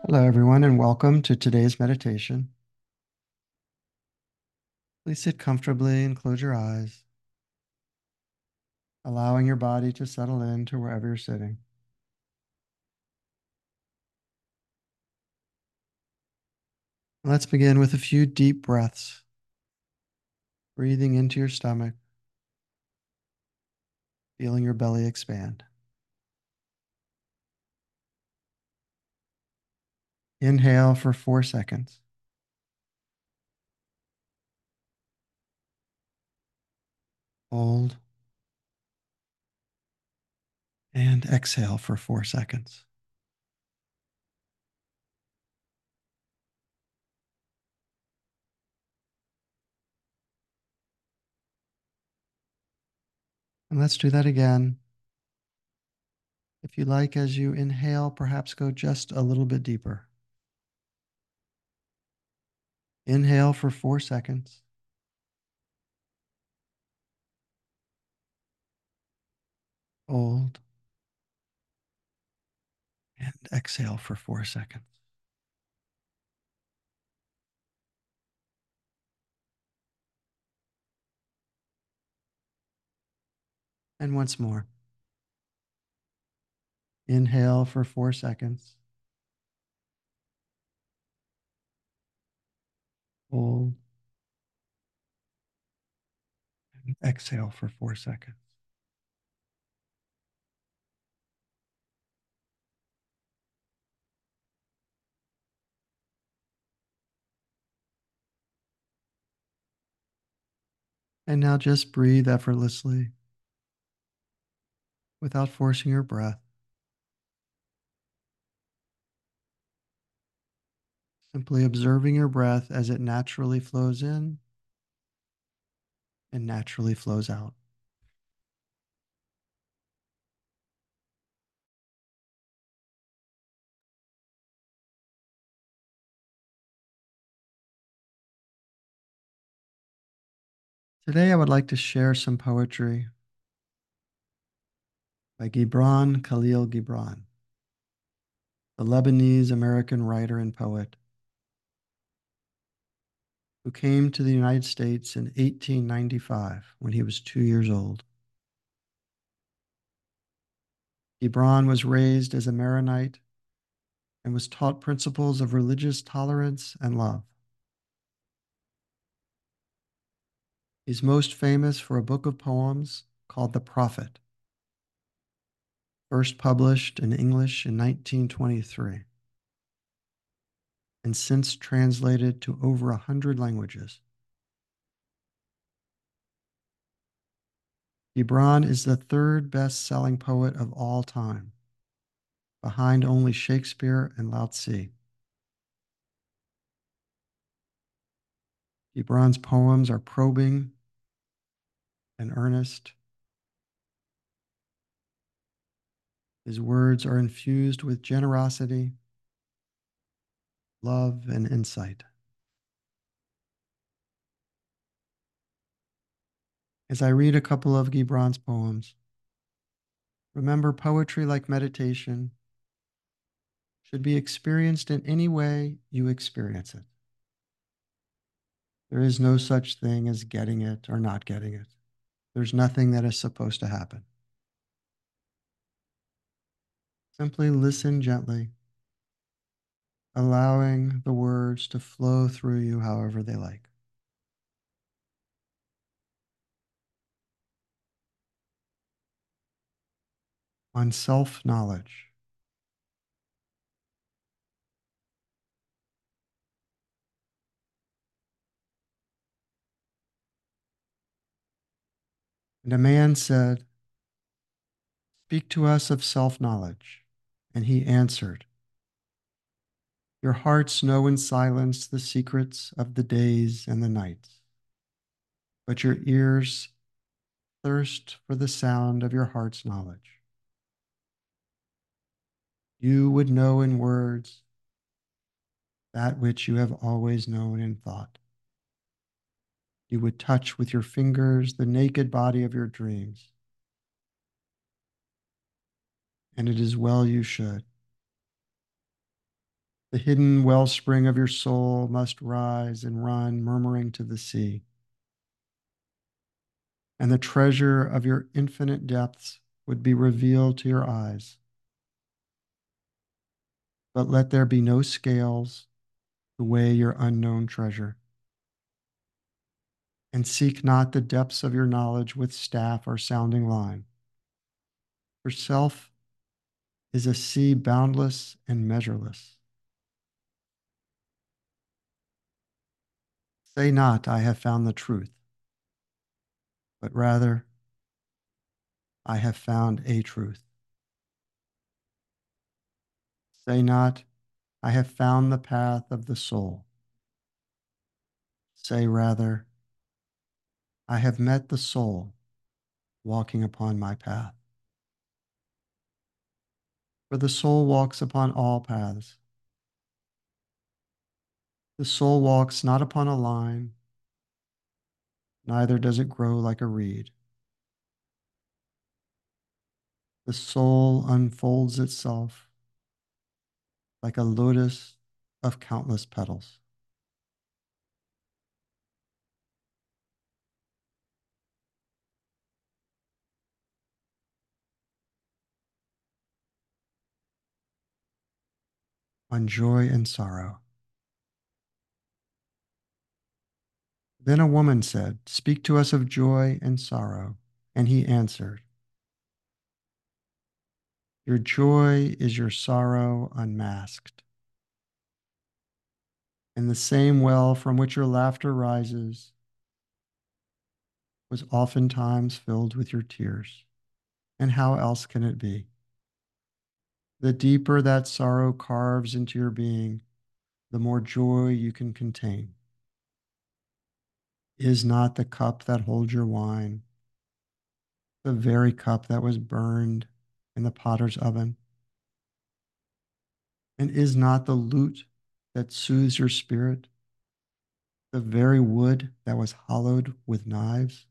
Hello, everyone, and welcome to today's meditation. Please sit comfortably and close your eyes, allowing your body to settle into wherever you're sitting. Let's begin with a few deep breaths, breathing into your stomach, feeling your belly expand. Inhale for 4 seconds. Hold and exhale for 4 seconds. And let's do that again. If you like, as you inhale, perhaps go just a little bit deeper. Inhale for 4 seconds. Hold and exhale for 4 seconds. And once more. Inhale for 4 seconds. Hold and exhale for 4 seconds. And now just breathe effortlessly without forcing your breath, simply observing your breath as it naturally flows in and naturally flows out. Today, I would like to share some poetry by Gibran Khalil Gibran, the Lebanese American writer and poet who came to the United States in 1895 when he was 2 years old. Gibran was raised as a Maronite and was taught principles of religious tolerance and love. He's most famous for a book of poems called The Prophet, first published in English in 1923, and since translated to over 100 languages. Gibran is the third best-selling poet of all time, behind only Shakespeare and Lao Tzu. Gibran's poems are probing and earnest. His words are infused with generosity, love, and insight. As I read a couple of Gibran's poems, remember, poetry, like meditation, should be experienced in any way you experience it. There is no such thing as getting it or not getting it. There's nothing that is supposed to happen. Simply listen gently, allowing the words to flow through you however they like. On self-knowledge. And a man said, "Speak to us of self-knowledge." And he answered, "Your hearts know in silence the secrets of the days and the nights, but your ears thirst for the sound of your heart's knowledge. You would know in words that which you have always known in thought. You would touch with your fingers the naked body of your dreams. And it is well you should. The hidden wellspring of your soul must rise and run, murmuring to the sea. And the treasure of your infinite depths would be revealed to your eyes. But let there be no scales to weigh your unknown treasure. And seek not the depths of your knowledge with staff or sounding line. For self is a sea boundless and measureless. Say not, I have found the truth, but rather, I have found a truth. Say not, I have found the path of the soul. Say rather, I have met the soul walking upon my path. For the soul walks upon all paths. The soul walks not upon a line, neither does it grow like a reed. The soul unfolds itself like a lotus of countless petals. On joy and sorrow. Then a woman said, speak to us of joy and sorrow. And he answered, your joy is your sorrow unmasked. And the same well from which your laughter rises was oftentimes filled with your tears. And how else can it be? The deeper that sorrow carves into your being, the more joy you can contain. Is not the cup that holds your wine the very cup that was burned in the potter's oven? And is not the lute that soothes your spirit the very wood that was hollowed with knives?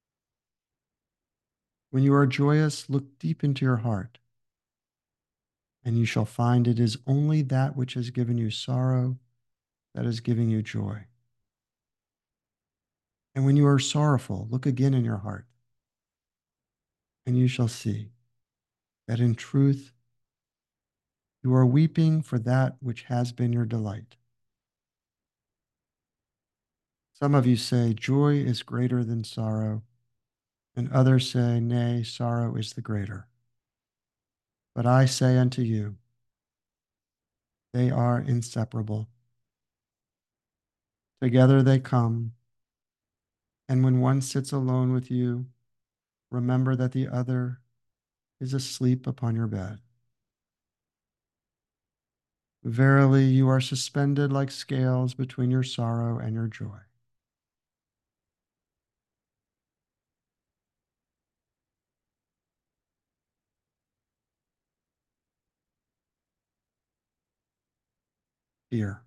When you are joyous, look deep into your heart, and you shall find it is only that which has given you sorrow that is giving you joy. And when you are sorrowful, look again in your heart, and you shall see that in truth you are weeping for that which has been your delight. Some of you say, joy is greater than sorrow, and others say, nay, sorrow is the greater. But I say unto you, they are inseparable. Together they come, and when one sits alone with you, remember that the other is asleep upon your bed. Verily, you are suspended like scales between your sorrow and your joy. Fear.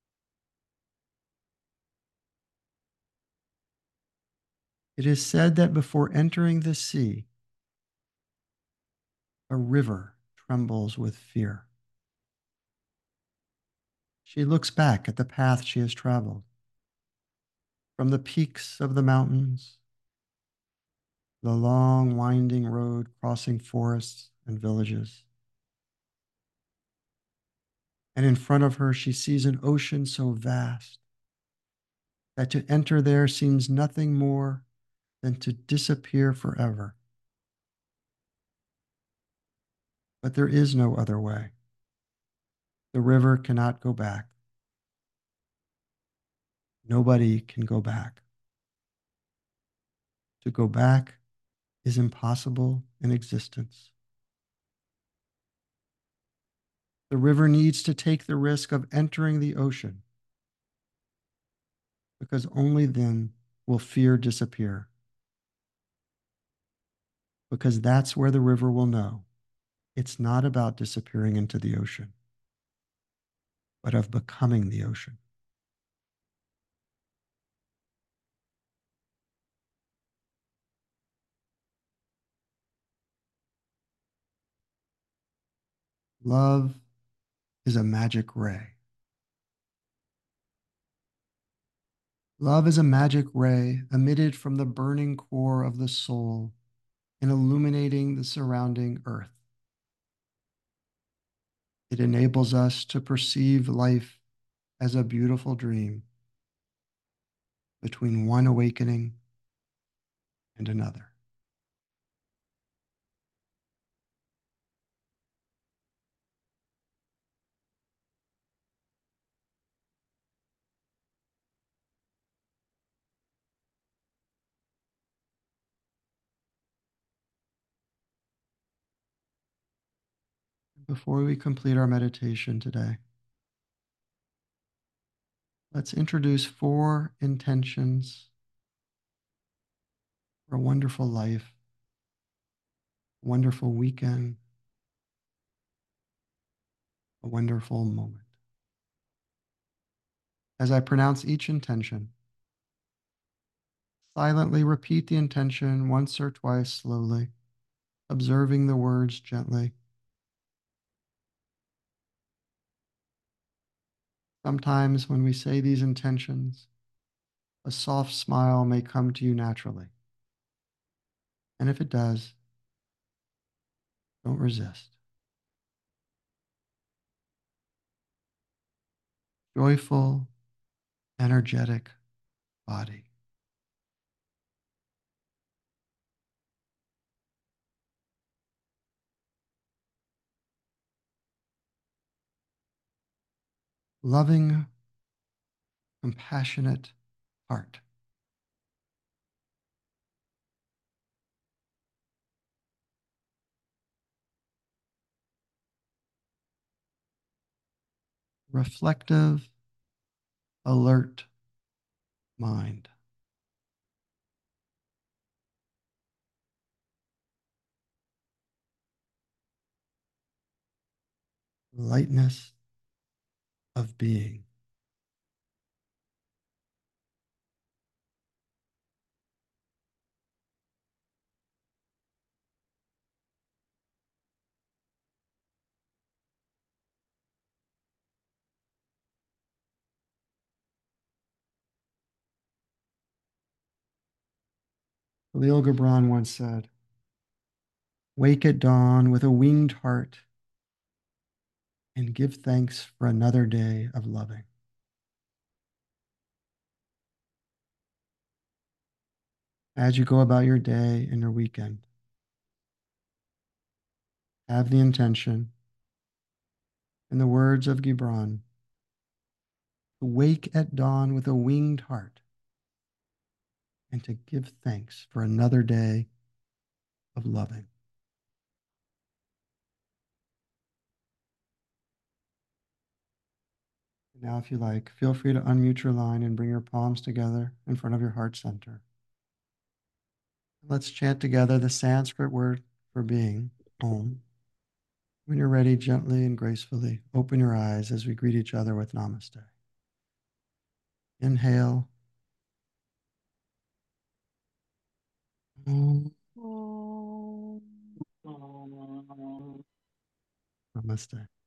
It is said that before entering the sea, a river trembles with fear. She looks back at the path she has traveled. From the peaks of the mountains, the long winding road crossing forests and villages. And in front of her, she sees an ocean so vast that to enter there seems nothing more than to disappear forever. But there is no other way. The river cannot go back. Nobody can go back. To go back is impossible in existence. The river needs to take the risk of entering the ocean, because only then will fear disappear. Because that's where the river will know it's not about disappearing into the ocean, but of becoming the ocean. Love is a magic ray. Love is a magic ray emitted from the burning core of the soul and illuminating the surrounding earth. It enables us to perceive life as a beautiful dream between one awakening and another. Before we complete our meditation today, let's introduce 4 intentions for a wonderful life, wonderful weekend, a wonderful moment. As I pronounce each intention, silently repeat the intention once or twice slowly, observing the words gently. Sometimes when we say these intentions, a soft smile may come to you naturally. And if it does, don't resist. Joyful, energetic body. Loving, compassionate heart. Reflective, alert mind. Lightness of being. Khalil Gibran once said, "Wake at dawn with a winged heart and give thanks for another day of loving." As you go about your day and your weekend, have the intention, in the words of Gibran, to wake at dawn with a winged heart and to give thanks for another day of loving. Now, if you like, feel free to unmute your line and bring your palms together in front of your heart center. Let's chant together the Sanskrit word for being, Om. When you're ready, gently and gracefully open your eyes as we greet each other with Namaste. Inhale. Om. Namaste.